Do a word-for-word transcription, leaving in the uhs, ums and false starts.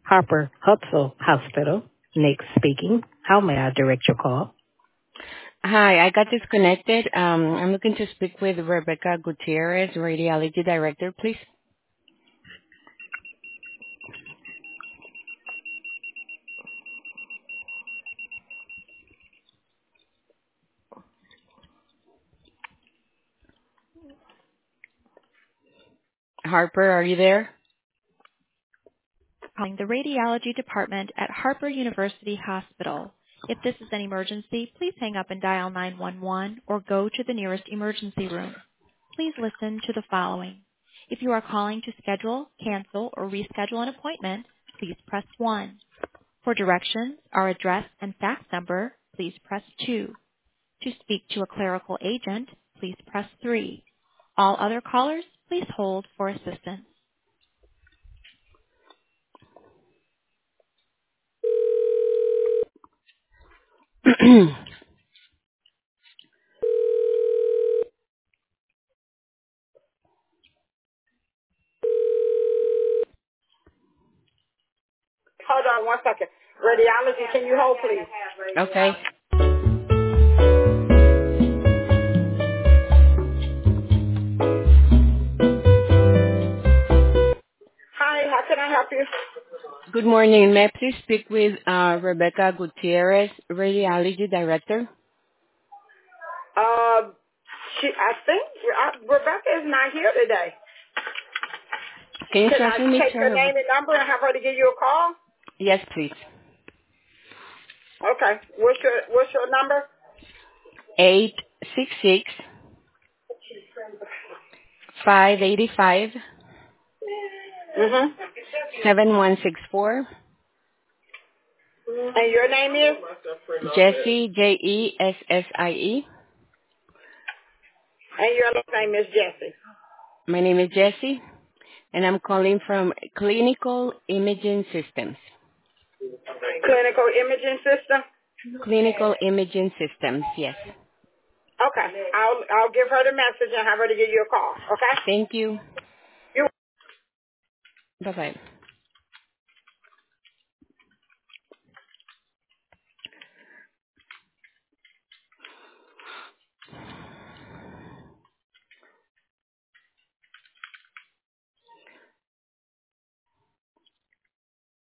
Harper Hutzel Hospital. Nick speaking. How may I direct your call? Hi, I got disconnected. Um, I'm looking to speak with Rebecca Gutierrez, Radiology Director, please. Harper, are you there? Calling the radiology department at Harper University Hospital. If this is an emergency, please hang up and dial nine one one or go to the nearest emergency room. Please listen to the following. If you are calling to schedule, cancel, or reschedule an appointment, please press one. For directions, our address and fax number, please press two. To speak to a clerical agent, please press three. All other callers, please hold for assistance. Hold on one second. Radiology, can you hold, please? Okay. Hi, how can I help you? Good morning. May I please speak with uh, Rebecca Gutierrez, Radiology Director? Uh, she, I think uh, Rebecca is not here today. Can you Can I transfer me take to your her? name and number and have her to give you a call? Yes, please. Okay. What's your What's your number? Eight six six five eighty five Mhm. seven one six four. And your name is? Jessie, J E S S I E. And your last name is Jessie. My name is Jessie, and I'm calling from Clinical Imaging Systems. Clinical Imaging System. Clinical Imaging Systems, yes. Okay. I'll I'll give her the message and have her to give you a call. Okay. Thank you. You Bye-bye.